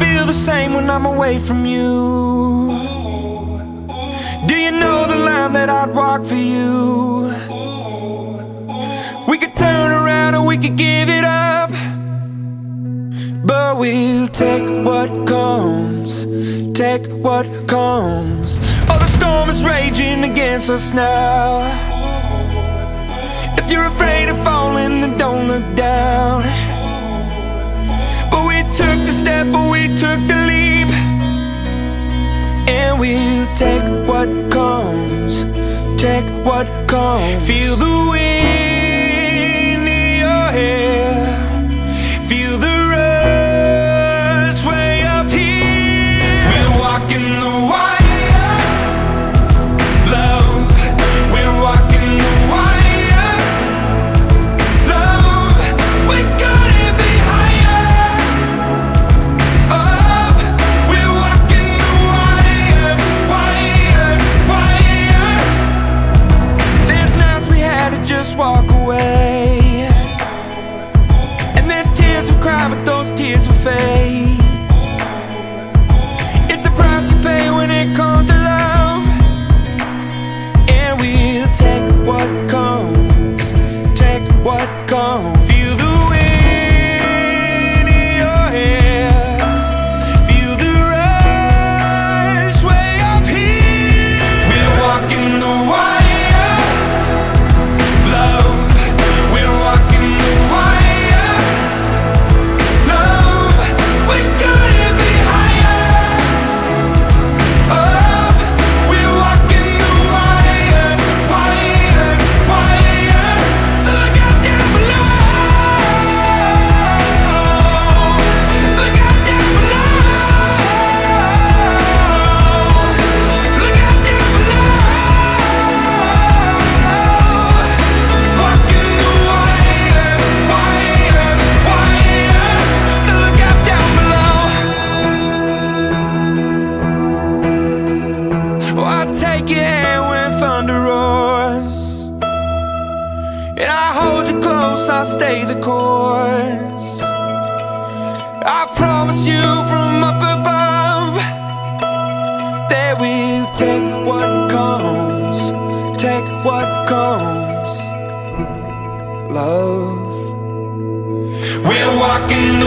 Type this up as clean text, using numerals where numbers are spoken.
feel the same when I'm away from you? Do you know the line that I'd walk for you? We could turn around or we could give it up, but we'll take what comes, take what comes. Oh, the storm is raging against us now. If you're afraid of falling, then don't look down. But we took the step, but we took the leap, and we'll take what comes, take what comes. Feel the wind in your hair, feel the rush way up here. We're walking the wire, love. We're walking the wire, love. We gotta be higher up. We're walking the wire, wire, wire. There's nights we had to just walk away, and there's tears we cry, but those tears will fade. It's a price you pay when it comes to love, and we'll take what comes, take what comes. Feel the wind in your hair, feel the rush way up here. We're walking the wire, love. We're walking the wire, love. We gotta be higher up. We're walking the wire, wire, wire. So look out down below, look out down below, look out down below. Walking the wire, wire, wire. So look out down below. Oh, I'll take your hand when thunder roars, and I hold you close, I'll stay the course. I promise you from up above that we'll take what comes, take what comes, love. We're walking